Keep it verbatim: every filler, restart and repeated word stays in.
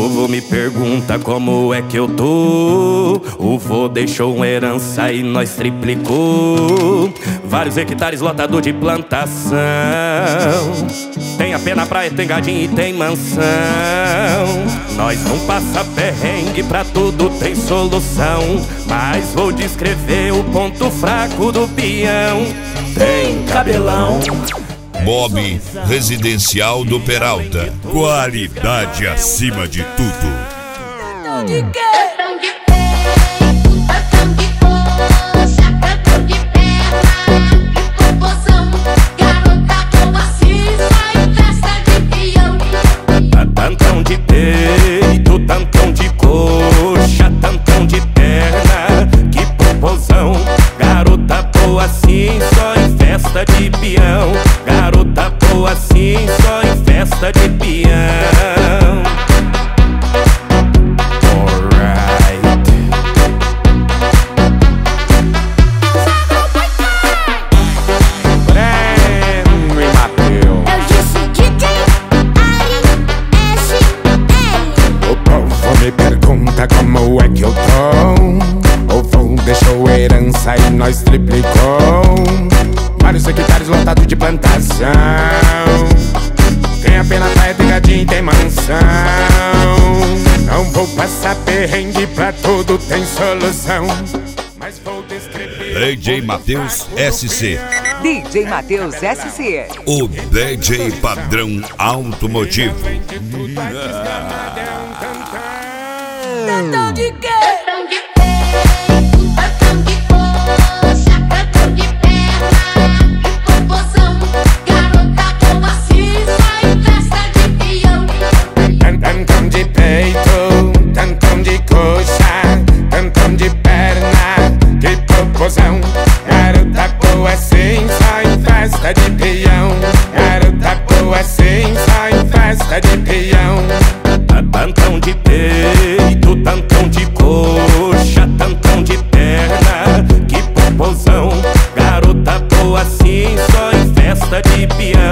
povo me pergunta como é que eu tô. O vô deixou uma herança e nós triplicou. Vários hectares lotado de plantação. Tem a pé na praia, tem gadinho e tem mansão. Nós não passa perrengue, pra tudo tem solução. Mas vou descrever o ponto fraco do peão. Tem cabelão. Bob Residencial do Peralta. Qualidade acima de tudo. De quê? Tantão de peito, tantão de coxa, tantão de perna, que popozão. Garota boa assim, só em festa de peão. Garota boa assim, só em festa de peão. Alright. Breno e Mateus. Eu disse D J Ari S L. O povo me pergunta como é que eu tô. O vô deixou herança e nós triplicou. Vários hectares lotados de plantação. Tem a pena praia, tem gadinho, tem mansão. Não vou passar perrengue, pra tudo tem solução. Mas vou descrever. D J Mateus S C. D J Mateus S C. O D J padrão automotivo. Tantão de quê? Tantão de peito, tantão de coxa, tantão de perna, que popozão. Garota boa assim, só em festa de peão. Garota boa assim, só em festa de peão. Tantão de peito, tantão de coxa, tantão de perna, que popozão. Garota boa assim, só em festa de peão.